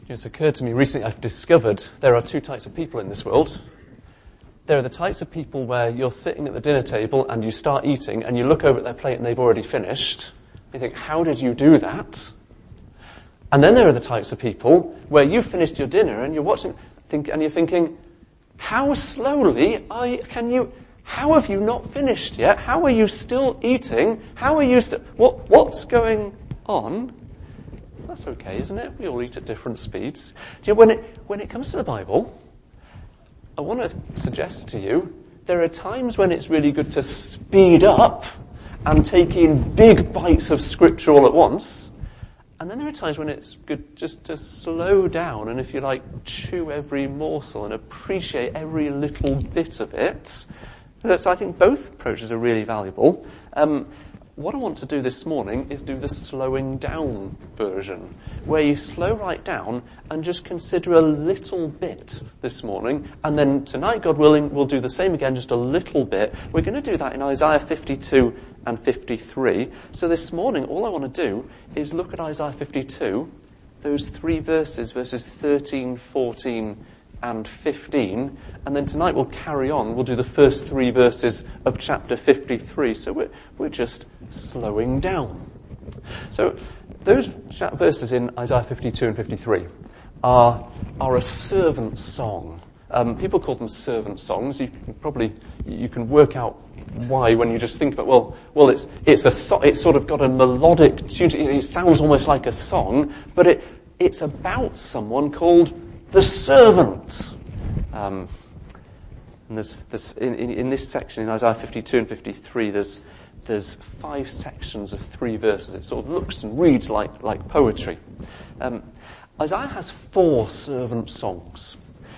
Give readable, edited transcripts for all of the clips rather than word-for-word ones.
It's occurred to me recently, I've discovered there are two types of people in this world. There are the types of people where you're sitting at the dinner table and you start eating and you look over at their plate and they've already finished. You think, how did you do that? And then there are the types of people where you've finished your dinner and you're watching, and you're thinking, how slowly how have you not finished yet? How are you still eating? What's going on? That's okay, isn't it? We all eat at different speeds. Do you know, when it comes to the Bible, I want to suggest to you, there are times when it's really good to speed up and take in big bites of scripture all at once. And then there are times when it's good just to slow down and, if you like, chew every morsel and appreciate every little bit of it. So I think both approaches are really valuable. What I want to do this morning is do the slowing down version, where you slow right down and just consider a little bit this morning, and then tonight, God willing, we'll do the same again, just a little bit. We're going to do that in Isaiah 52 and 53. So this morning, all I want to do is look at Isaiah 52, those three verses 13, 14, and 15, and then tonight we'll carry on. We'll do the first three verses of chapter 53. So we're just slowing down. So those verses in Isaiah 52 and 53 are a servant song. People call them servant songs. You can work out why when you just think about it's sort of got a melodic tune. It sounds almost like a song, but it's about someone called the servant. And in this section, in Isaiah 52 and 53, there's 5 sections of 3 verses. It sort of looks and reads like poetry. Isaiah has 4 servant songs.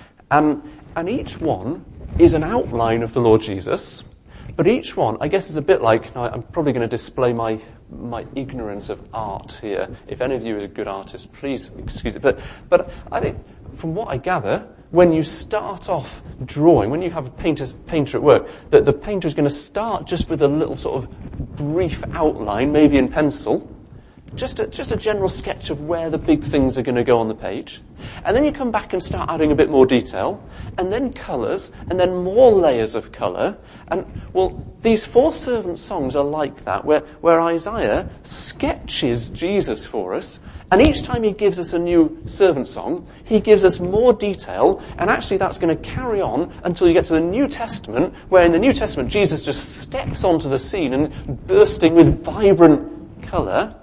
And each one is an outline of the Lord Jesus. But each one, I guess, is a bit like, I'm probably going to display my ignorance of art here. If any of you is a good artist, please excuse it. But I think, from what I gather, when you start off drawing, when you have a painter at work, that the painter is going to start just with a little sort of brief outline, maybe in pencil, just a general sketch of where the big things are going to go on the page. And then you come back and start adding a bit more detail, and then colours, and then more layers of colour. And, these 4 servant songs are like that, where Isaiah sketches Jesus for us, and each time he gives us a new servant song, he gives us more detail, and actually that's going to carry on until you get to the New Testament, where in the New Testament Jesus just steps onto the scene and bursting with vibrant colour.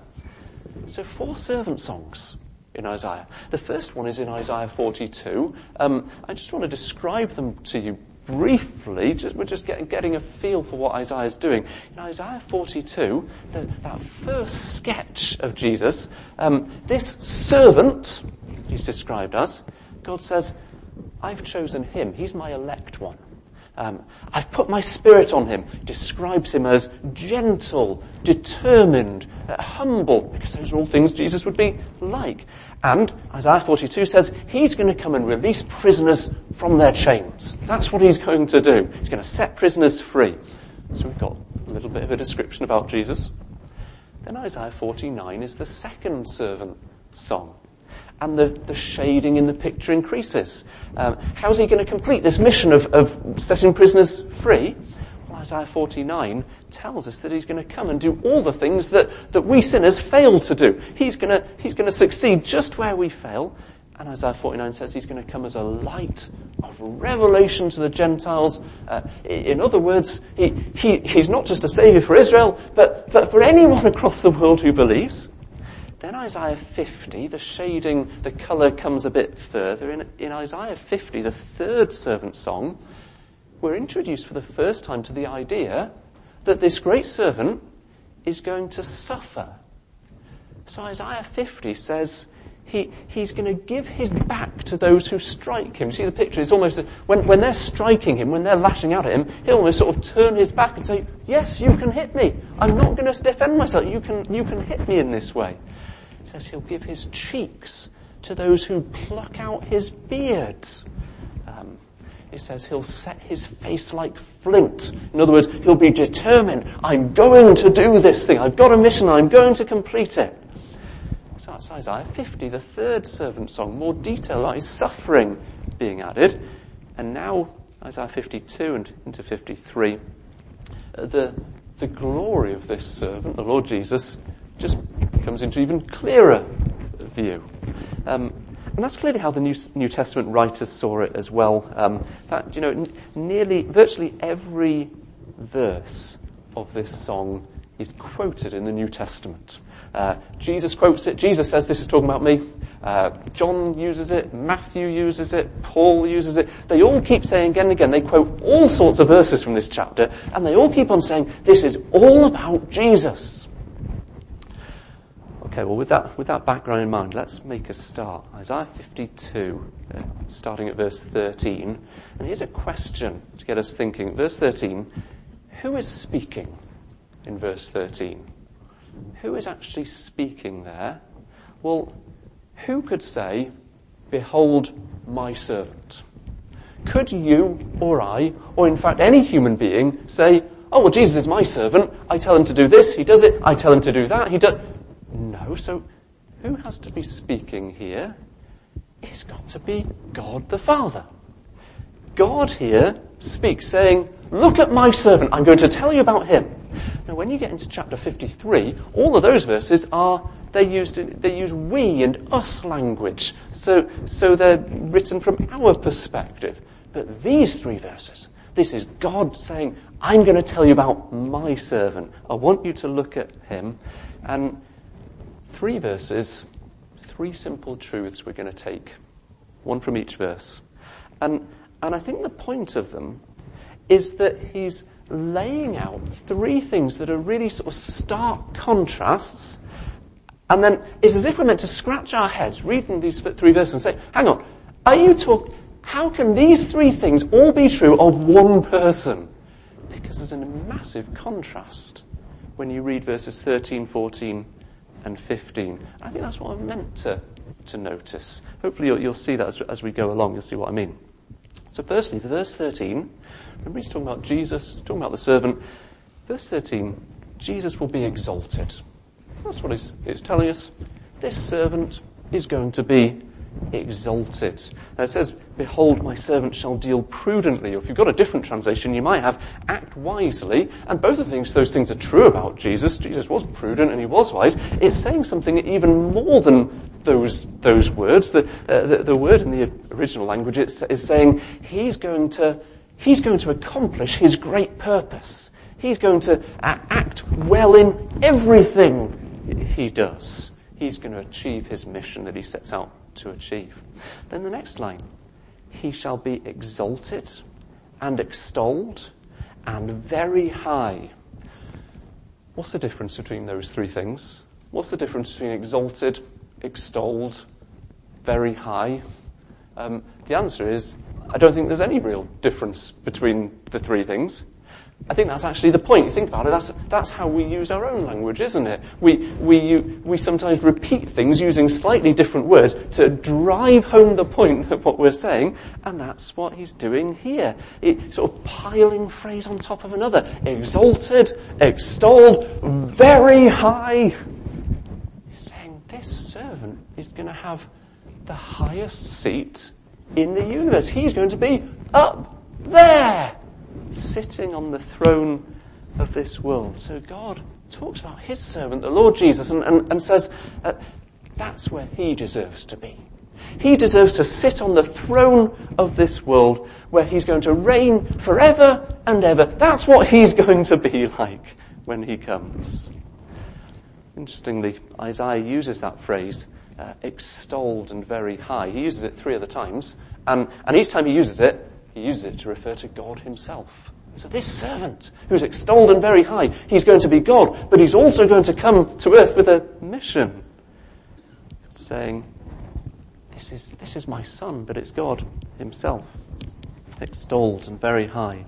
So 4 servant songs in Isaiah. The first one is in Isaiah 42. I just want to describe them to you briefly. We're just getting a feel for what Isaiah is doing. In Isaiah 42, that first sketch of Jesus, this servant, he's described as, God says, I've chosen him. He's my elect one. I've put my spirit on him. Describes him as gentle, determined, humble, because those are all things Jesus would be like. And Isaiah 42 says he's going to come and release prisoners from their chains. That's what he's going to do. He's going to set prisoners free. So we've got a little bit of a description about Jesus. Then Isaiah 49 is the second servant song. And the shading in the picture increases. How's he going to complete this mission of setting prisoners free? Well, Isaiah 49 tells us that he's going to come and do all the things that we sinners fail to do. He's going to succeed just where we fail. And Isaiah 49 says he's going to come as a light of revelation to the Gentiles. In other words, he's not just a saviour for Israel, but for anyone across the world who believes. Then Isaiah 50, the shading, the colour comes a bit further. In Isaiah 50, the third servant song, we're introduced for the first time to the idea that this great servant is going to suffer. So Isaiah 50 says he's going to give his back to those who strike him. You see the picture? It's almost, when they're striking him, when they're lashing out at him, he'll almost sort of turn his back and say, yes, you can hit me. I'm not going to defend myself. You can hit me in this way. It says he'll give his cheeks to those who pluck out his beard. It says he'll set his face like flint. In other words, he'll be determined. I'm going to do this thing. I've got a mission. I'm going to complete it. So that's Isaiah 50, the third servant song, more detail about his suffering being added. And now Isaiah 52 and into 53, the glory of this servant, the Lord Jesus, just comes into even clearer view. And that's clearly how the New Testament writers saw it as well. In fact, virtually every verse of this song is quoted in the New Testament. Jesus quotes it. Jesus says, this is talking about me. John uses it. Matthew uses it. Paul uses it. They all keep saying again and again, they quote all sorts of verses from this chapter, and they all keep on saying, this is all about Jesus. Okay, well, with that background in mind, let's make a start. Isaiah 52, starting at verse 13. And here's a question to get us thinking. Verse 13, who is speaking in verse 13? Who is actually speaking there? Well, who could say, behold my servant? Could you or I, or in fact any human being, say, oh, well, Jesus is my servant. I tell him to do this, he does it. I tell him to do that, he does. No, so who has to be speaking here? It's got to be God the Father. God here speaks, saying, look at my servant, I'm going to tell you about him. Now, when you get into chapter 53, all of those verses they use we and us language. So they're written from our perspective. But these three verses, this is God saying, I'm going to tell you about my servant. I want you to look at him. And 3 verses, 3 simple truths we're going to take. One from each verse. And I think the point of them is that he's laying out 3 things that are really sort of stark contrasts, and then it's as if we're meant to scratch our heads reading these 3 verses and say, hang on, how can these 3 things all be true of one person? Because there's a massive contrast when you read verses 13, 14 and 15. I think that's what I'm meant to notice. Hopefully you'll see that as we go along, you'll see what I mean. So firstly, verse 13, remember he's talking about Jesus, talking about the servant. Verse 13, Jesus will be exalted. That's what it's telling us. This servant is going to be exalted. Now it says, behold, my servant shall deal prudently. Or if you've got a different translation, you might have act wisely. And both of those things are true about Jesus. Jesus was prudent and he was wise. It's saying something even more than those words. The word in the original language is saying he's going to accomplish his great purpose. He's going to act well in everything he does. He's going to achieve his mission that he sets out to achieve. Then the next line, he shall be exalted and extolled and very high. What's the difference between those 3 things? What's the difference between exalted, extolled, very high? The answer is, I don't think there's any real difference between the 3 things. I think that's actually the point. You think about it, that's how we use our own language, isn't it? We sometimes repeat things using slightly different words to drive home the point of what we're saying, and that's what he's doing here. It's sort of piling phrase on top of another. Exalted, extolled, very high. He's saying this servant is going to have the highest seat in the universe. He's going to be up there, sitting on the throne of this world. So God talks about his servant, the Lord Jesus, and says that's where he deserves to be. He deserves to sit on the throne of this world where he's going to reign forever and ever. That's what he's going to be like when he comes. Interestingly, Isaiah uses that phrase, extolled and very high. He uses it 3 other times, and each time he uses it to refer to God himself. So this servant, who's extolled and very high, he's going to be God, but he's also going to come to earth with a mission. Saying, this is my son, but it's God himself. Extolled and very high.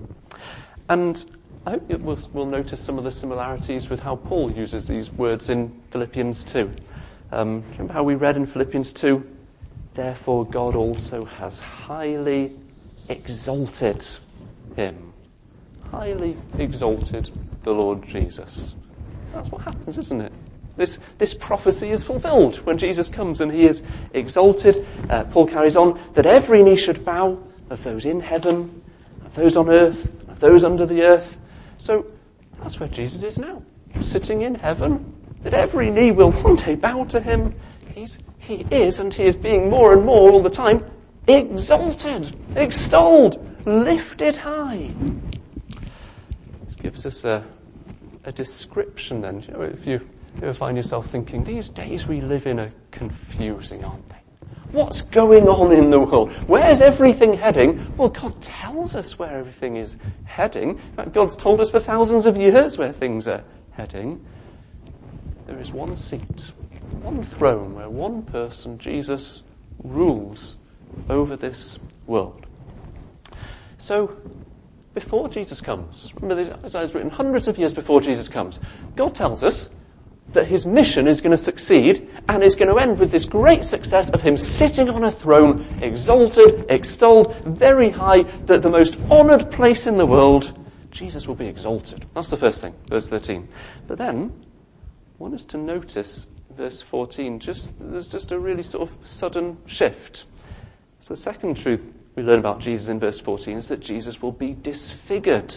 And I hope we'll notice some of the similarities with how Paul uses these words in Philippians 2. Remember how we read in Philippians 2, therefore God also has highly exalted him. Highly exalted the Lord Jesus. That's what happens, isn't it? This prophecy is fulfilled when Jesus comes and he is exalted. Paul carries on that every knee should bow, of those in heaven, of those on earth, of those under the earth. So that's where Jesus is now, sitting in heaven, that every knee will one day bow to him. He is being more and more all the time exalted, extolled, lifted high. This gives us a description then. You know, if you ever find yourself thinking, these days we live in are confusing, aren't they? What's going on in the world? Where's everything heading? Well, God tells us where everything is heading. In fact, God's told us for thousands of years where things are heading. There is one seat, one throne, where one person, Jesus, rules over this world. So, before Jesus comes, remember Isaiah is written hundreds of years before Jesus comes, God tells us that his mission is going to succeed and is going to end with this great success of him sitting on a throne, exalted, extolled, very high, that the most honoured place in the world, Jesus will be exalted. That's the first thing, verse 13. But then, I want us to notice verse 14, there's just a really sort of sudden shift. So the second truth we learn about Jesus in verse 14 is that Jesus will be disfigured.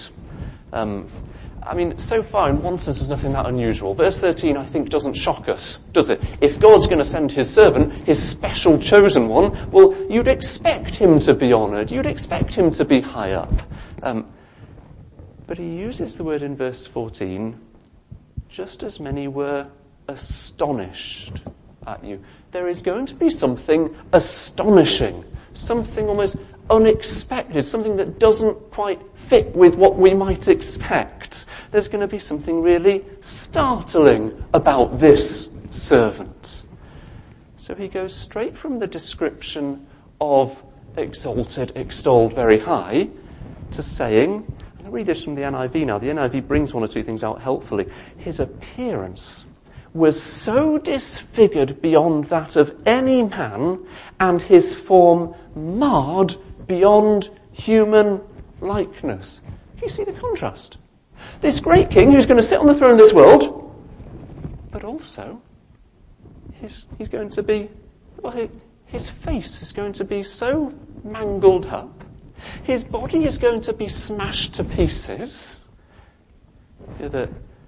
So far in one sense there's nothing that unusual. Verse 13 I think doesn't shock us, does it? If God's going to send his servant, his special chosen one, well, you'd expect him to be honoured. You'd expect him to be high up. But he uses the word in verse 14, just as many were astonished at you. There is going to be something astonishing, something almost unexpected, something that doesn't quite fit with what we might expect. There's going to be something really startling about this servant. So he goes straight from the description of exalted, extolled, very high, to saying, I'm going to read this from the NIV now. The NIV brings one or two things out helpfully. His appearance was so disfigured beyond that of any man, and his form marred beyond human likeness. Do you see the contrast? This great king who's going to sit on the throne of this world, but also he's going to be, his face is going to be so mangled up, his body is going to be smashed to pieces. The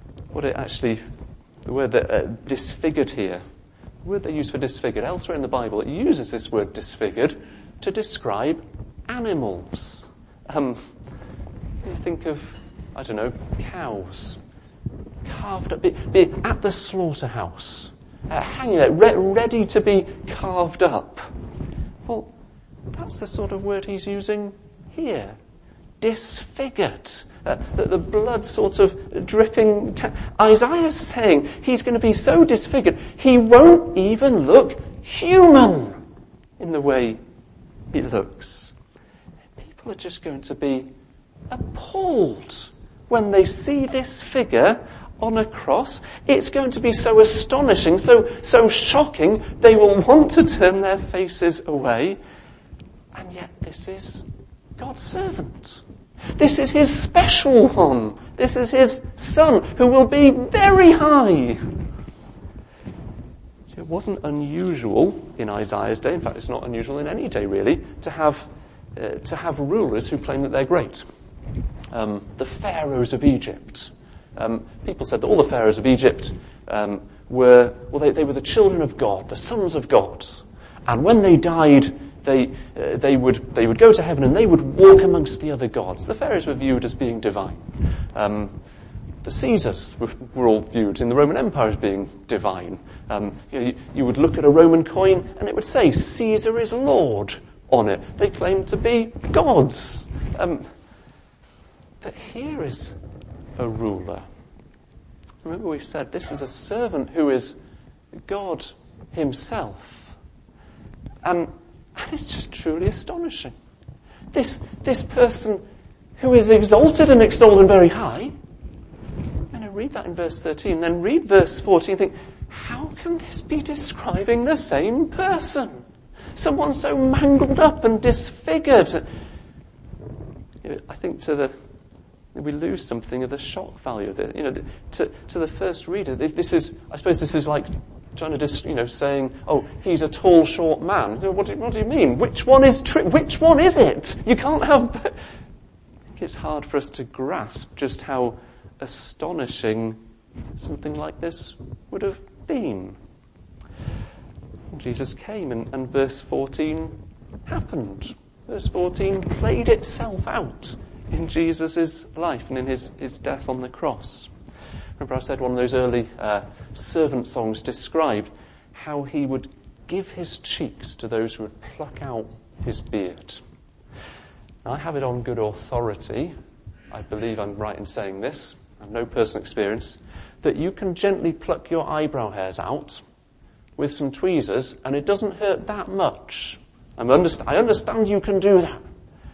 word that disfigured here, the word they use for disfigured, elsewhere in the Bible it uses this word disfigured to describe animals. You think of, cows carved up, be at the slaughterhouse, hanging there, ready to be carved up. Well, that's the sort of word he's using here. Disfigured. The blood sort of dripping. Isaiah's saying he's going to be so disfigured, he won't even look human in the way he looks. People are just going to be appalled when they see this figure on a cross. It's going to be so astonishing, so shocking, they will want to turn their faces away. And yet this is God's servant. This is his special one. This is his son who will be very high. It wasn't unusual in Isaiah's day. In fact, it's not unusual in any day really to have rulers who claim that they're great. The pharaohs of Egypt. People said that all the pharaohs of Egypt were the children of God, the sons of gods, and when they died, they would go to heaven and they would walk amongst the other gods. The pharaohs were viewed as being divine. The Caesars were all viewed in the Roman Empire as being divine. You would look at a Roman coin and it would say Caesar is Lord on it. They claimed to be gods. But here is a ruler. Remember we've said this is a servant who is God himself. And it's just truly astonishing. This person who is exalted and extolled and very high. And read that in verse 13, then read verse 14 and think, how can this be describing the same person? Someone so mangled up and disfigured. I think to we lose something of the shock value. To the first reader, this is like trying to saying, oh, he's a tall, short man. What do you mean? Which one is it? You can't have. I think it's hard for us to grasp just how astonishing something like this would have been. Jesus came, and verse 14 happened. Verse 14 played itself out in Jesus' life and in his death on the cross. Remember I said one of those early servant songs described how he would give his cheeks to those who would pluck out his beard. Now, I have it on good authority, I believe I'm right in saying this, I have no personal experience, that you can gently pluck your eyebrow hairs out with some tweezers and it doesn't hurt that much. I understand you can do that.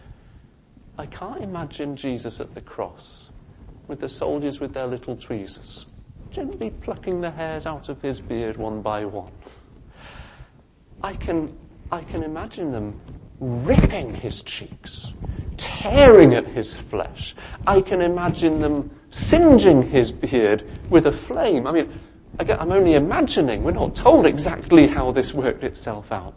I can't imagine Jesus at the cross with the soldiers with their little tweezers, gently plucking the hairs out of his beard one by one. I can imagine them ripping his cheeks, tearing at his flesh. I can imagine them singeing his beard with a flame. I mean, I'm only imagining. We're not told exactly how this worked itself out.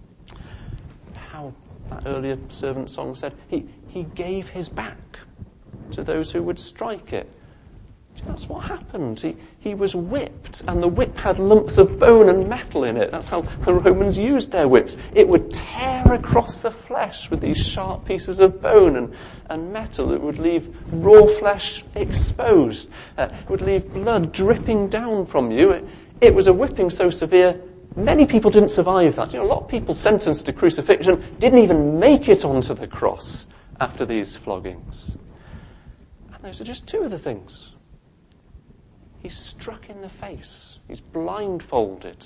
How that earlier servant song said, he gave his back to those who would strike it. That's what happened. He was whipped, and the whip had lumps of bone and metal in it. That's how the Romans used their whips. It would tear across the flesh with these sharp pieces of bone and metal. It would leave raw flesh exposed. It would leave blood dripping down from you. It was a whipping so severe, many people didn't survive that. A lot of people sentenced to crucifixion didn't even make it onto the cross after these floggings. And those are just two of the things. He's struck in the face. He's blindfolded.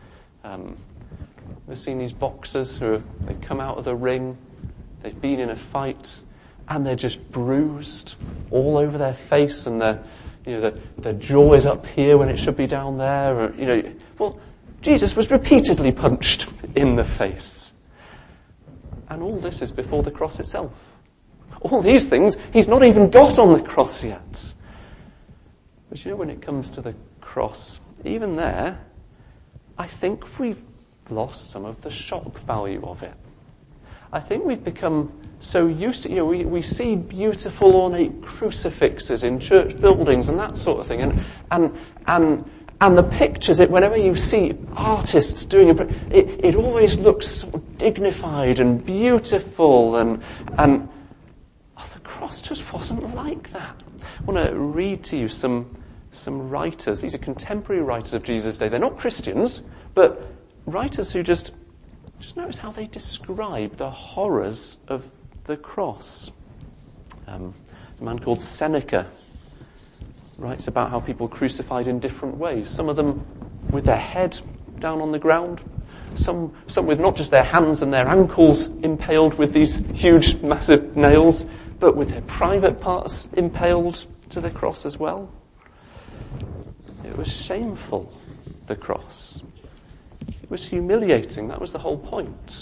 We've seen these boxers they come out of the ring, they've been in a fight, and they're just bruised all over their face, and their jaw is up here when it should be down there. Well, Jesus was repeatedly punched in the face. And all this is before the cross itself. All these things he's not even got on the cross yet. But when it comes to the cross, even there, I think we've lost some of the shock value of it. I think we've become so used to, we see beautiful ornate crucifixes in church buildings and that sort of thing, and the pictures, whenever you see artists doing it always looks sort of dignified and beautiful, and the cross just wasn't like that. I want to read to you some writers. These are contemporary writers of Jesus' day. They're not Christians, but writers who just notice how they describe the horrors of the cross. A man called Seneca writes about how people crucified in different ways. Some of them with their head down on the ground. Some with not just their hands and their ankles impaled with these huge, massive nails, but with their private parts impaled to the cross as well. It was shameful, the cross. It was humiliating. That was the whole point.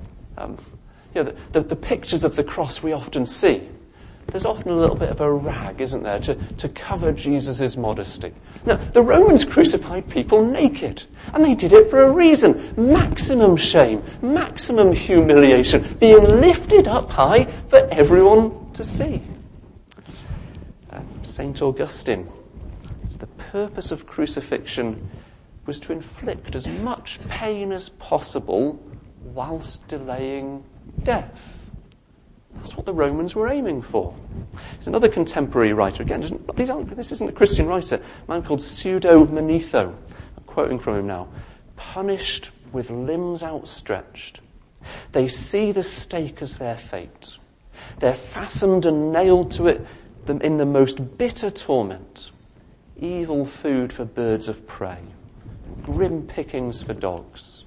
The pictures of the cross we often see, there's often a little bit of a rag, isn't there, to cover Jesus' modesty. Now, the Romans crucified people naked, and they did it for a reason. Maximum shame, maximum humiliation, being lifted up high for everyone to see. St. Augustine, the purpose of crucifixion was to inflict as much pain as possible whilst delaying death. That's what the Romans were aiming for. There's another contemporary writer, again, this isn't a Christian writer, a man called Pseudo Manetho, I'm quoting from him now. Punished with limbs outstretched, they see the stake as their fate. They're fastened and nailed to it in the most bitter torment, evil food for birds of prey, grim pickings for dogs.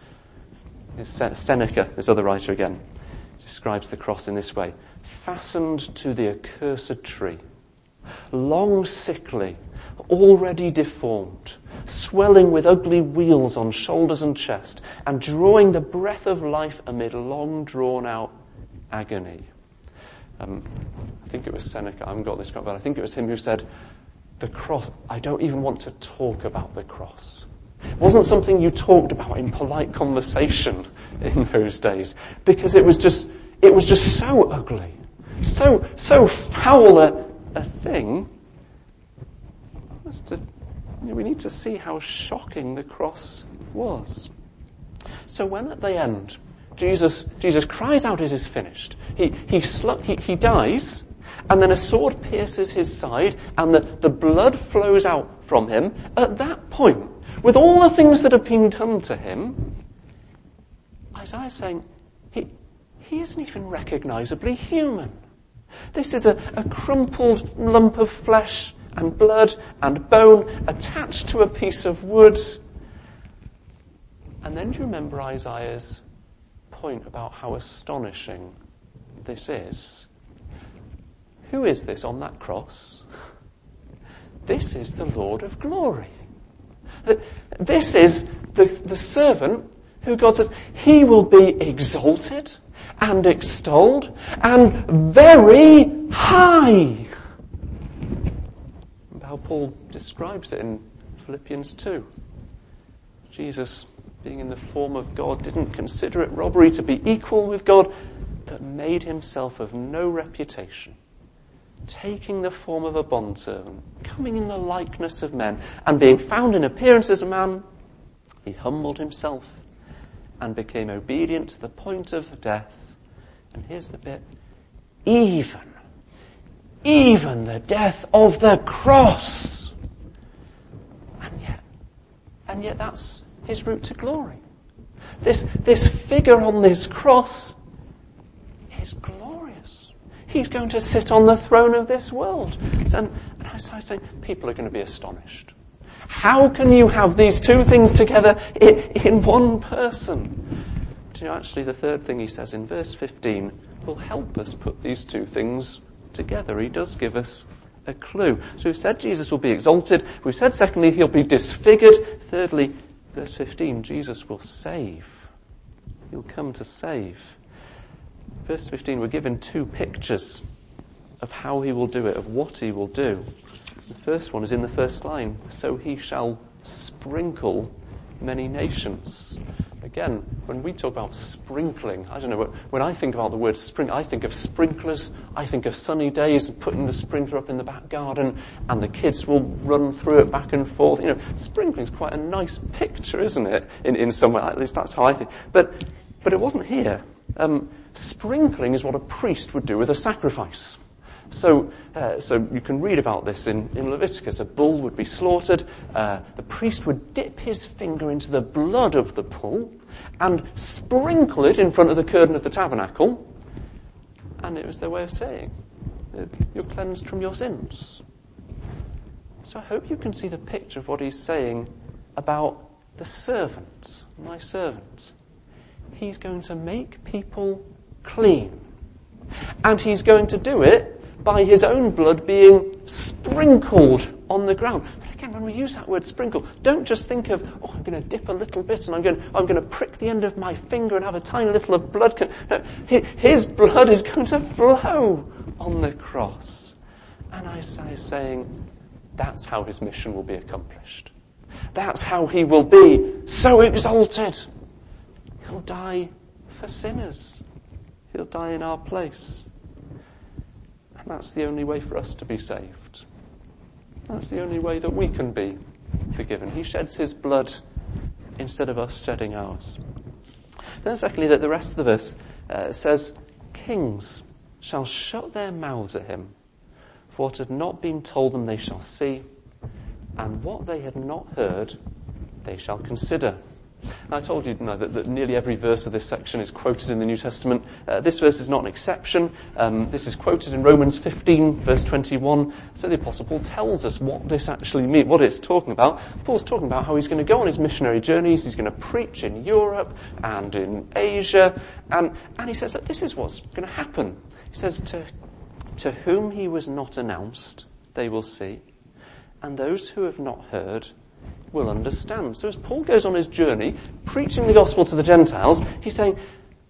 Seneca, this other writer again, describes the cross in this way: fastened to the accursed tree, long sickly, already deformed, swelling with ugly wheals on shoulders and chest, and drawing the breath of life amid long drawn out agony. I think it was Seneca, I haven't got this quite, but I think it was him who said, the cross, I don't even want to talk about the cross. It wasn't something you talked about in polite conversation in those days, because it was just so ugly, so foul a thing. We need to see how shocking the cross was. So when at the end Jesus cries out, "It is finished," he dies, and then a sword pierces his side, and the blood flows out from him. At that point, with all the things that have been done to him, Isaiah's saying, he isn't even recognisably human. This is a crumpled lump of flesh and blood and bone attached to a piece of wood. And then do you remember Isaiah's point about how astonishing this is? Who is this on that cross? This is the Lord of glory. This is the servant who God says, he will be exalted and extolled and very high. How Paul describes it in Philippians 2. Jesus, being in the form of God, didn't consider it robbery to be equal with God, but made himself of no reputation, taking the form of a bondservant, coming in the likeness of men, and being found in appearance as a man, he humbled himself and became obedient to the point of death. And here's the bit, even the death of the cross. And yet that's his route to glory. This figure on this cross is glorious. He's going to sit on the throne of this world. And I say, people are going to be astonished. How can you have these two things together in one person? Do you know, actually the third thing he says in verse 15 will help us put these two things together. He does give us a clue. So we've said Jesus will be exalted. We've said secondly, he'll be disfigured. Thirdly, verse 15, Jesus will save. He'll come to save. Verse 15, we're given two pictures of how he will do it, of what he will do. The first one is in the first line. So he shall sprinkle many nations. Again, when we talk about sprinkling, I don't know, when I think about the word sprinkle, I think of sprinklers, I think of sunny days and putting the sprinkler up in the back garden and the kids will run through it back and forth. You know, sprinkling is quite a nice picture, isn't it? In some way, at least that's how I think. But it wasn't here. Sprinkling is what a priest would do with a sacrifice. So you can read about this in Leviticus. A bull would be slaughtered. The priest would dip his finger into the blood of the bull and sprinkle it in front of the curtain of the tabernacle. And it was their way of saying, you're cleansed from your sins. So I hope you can see the picture of what he's saying about the servant, my servant. He's going to make people clean. And he's going to do it by his own blood being sprinkled on the ground. But again, when we use that word sprinkle, don't just think of, I'm going to dip a little bit and I'm going to prick the end of my finger and have a tiny little of blood. No, his blood is going to flow on the cross. And Isaiah is saying, that's how his mission will be accomplished. That's how he will be so exalted. He'll die for sinners. He'll die in our place. And that's the only way for us to be saved. That's the only way that we can be forgiven. He sheds his blood instead of us shedding ours. Then secondly, that the rest of the verse says, kings shall shut their mouths at him, for what had not been told them they shall see, and what they had not heard they shall consider. I told you that nearly every verse of this section is quoted in the New Testament. This verse is not an exception. This is quoted in Romans 15, verse 21. So the Apostle Paul tells us what this actually means, what it's talking about. Paul's talking about how he's going to go on his missionary journeys. He's going to preach in Europe and in Asia. And he says that this is what's going to happen. He says, to whom he was not announced, they will see. And those who have not heard will understand. So as Paul goes on his journey, preaching the gospel to the Gentiles, he's saying,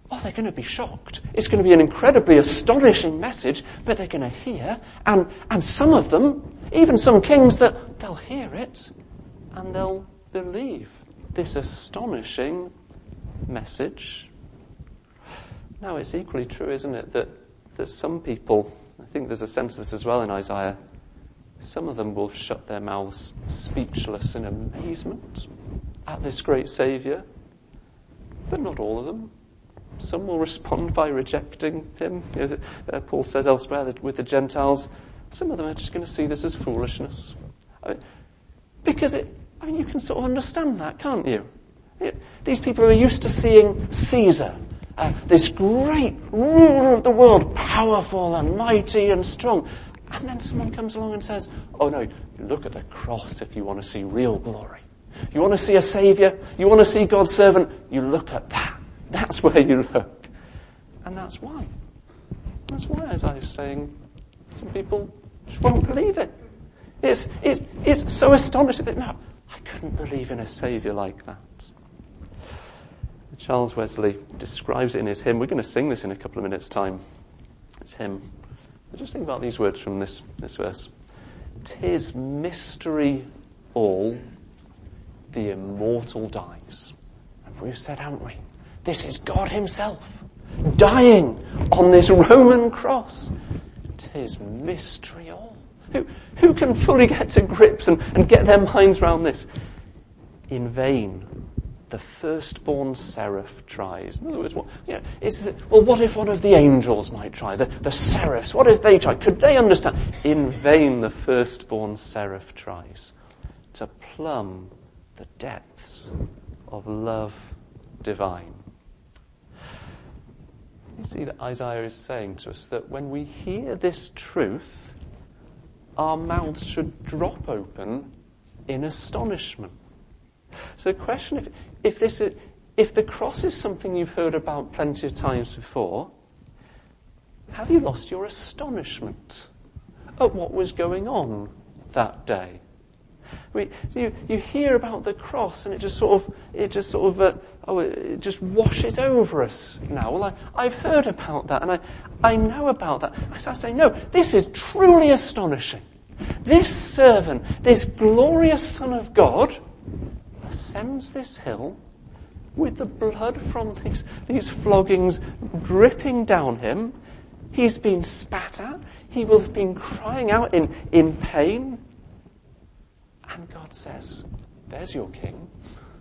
oh, they're going to be shocked. It's going to be an incredibly astonishing message, but they're going to hear, and some of them, even some kings, that they'll hear it, and they'll believe this astonishing message. Now, it's equally true, isn't it, that some people, I think there's a sense of this as well in Isaiah, some of them will shut their mouths speechless in amazement at this great Saviour, but not all of them. Some will respond by rejecting him. Paul says elsewhere that with the Gentiles, some of them are just going to see this as foolishness. Because you can sort of understand that, can't you? These people are used to seeing Caesar, this great ruler of the world, powerful and mighty and strong. And then someone comes along and says, oh no, look at the cross if you want to see real glory. You want to see a Saviour? You want to see God's servant? You look at that. That's where you look. And that's why. That's why, as I was saying, some people just won't believe it. It's so astonishing that, no, I couldn't believe in a Saviour like that. Charles Wesley describes it in his hymn. We're going to sing this in a couple of minutes' time. It's hymn. But just think about these words from this verse. 'Tis mystery all, the immortal dies. And we've said, haven't we? This is God himself, dying on this Roman cross. 'Tis mystery all. Who can fully get to grips and get their minds around this? In vain, the firstborn seraph tries. In other words, what if one of the angels might try? The seraphs, what if they try? Could they understand? In vain, the firstborn seraph tries to plumb the depths of love divine. You see that Isaiah is saying to us that when we hear this truth, our mouths should drop open in astonishment. So the question, if the cross is something you've heard about plenty of times before, have you lost your astonishment at what was going on that day? You hear about the cross and it just washes over us now. Well, I've heard about that and I know about that. I say, no, this is truly astonishing. This servant, this glorious Son of God, ascends this hill with the blood from these floggings dripping down him. He's been spat at. He will have been crying out in pain. And God says, there's your king.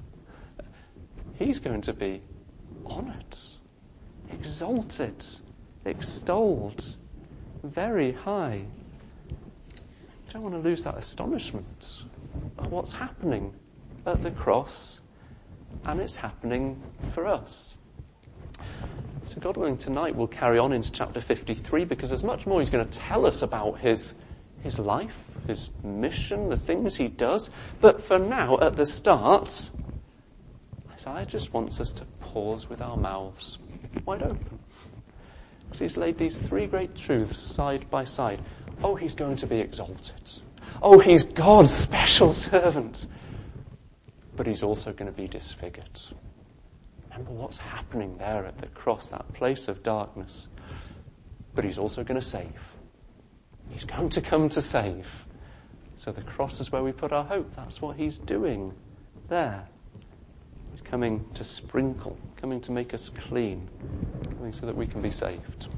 He's going to be honoured, exalted, extolled, very high. You don't want to lose that astonishment at what's happening at the cross, and it's happening for us. So God willing, tonight we'll carry on into chapter 53, because there's much more he's going to tell us about his life, his mission, the things he does. But for now, at the start, Isaiah just wants us to pause with our mouths wide open. Because he's laid these three great truths side by side. Oh, he's going to be exalted. Oh, he's God's special servant. But he's also going to be disfigured. Remember what's happening there at the cross, that place of darkness. But he's also going to save. He's going to come to save. So the cross is where we put our hope. That's what he's doing there. He's coming to sprinkle, coming to make us clean, coming so that we can be saved.